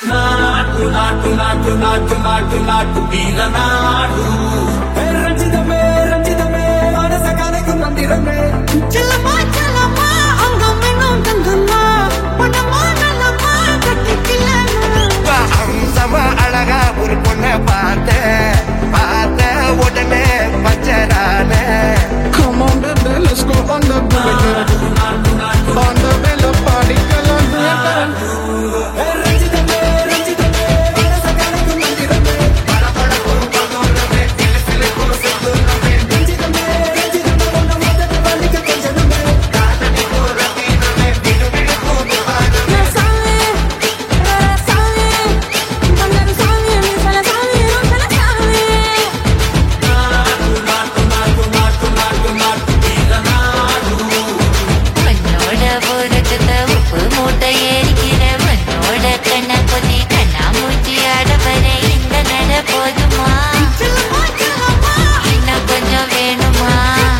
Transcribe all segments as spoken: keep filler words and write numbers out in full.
నాటు నాటు నాటు నాటు నాటు నాటు వీర నాడు రంజితమే రంజితమే మనసగానకు మందిరమే చలమా చలమా అంగమెన్నం తందన్నా పనమా నలమా கட்டிக்கிலனா அம்சமா அழகா ஒரு பொண்ணை பார்த்தேன் பார்த்த உடனே பச்சரானே. Come on baby, let's go on the bullet. On the bella party, girl, on the రంజితమే రంజితమే మనసగానకు మందిరమే పరపడకు పగోరమే సిలసిలకు సిద్ధునమే రంజితమే రంజితమే ఉన్న మొదటి వలిక కొంచెమే కాదని కోరతీనమే విడు విడు కోపవానమే సాలే సాలే బంగారు సాలే మిసల సాలే రోసల సాలే నాటు నాటు నాటు నాటు నాటు నాటు వీర నాడు மண்ணோட போரக்கத்தை உப்பு மூட்டை ஏறிக்கிற மண்ணோட கண்ணா கொதி கண்ணா மூச்சி ஆட வர இந்த நட போதுமா చలమా చలమా இன்னும் கொஞ்சம் வேணுமா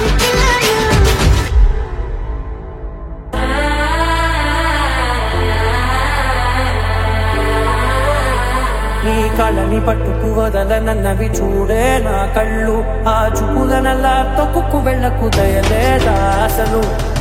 నీ కళ్ళని పట్టుకు వదల నన్నవి చూడే నా కళ్ళు ఆ చూపులనల్లా తొక్కుకు వెళ్ళకు దయలేదా అసలు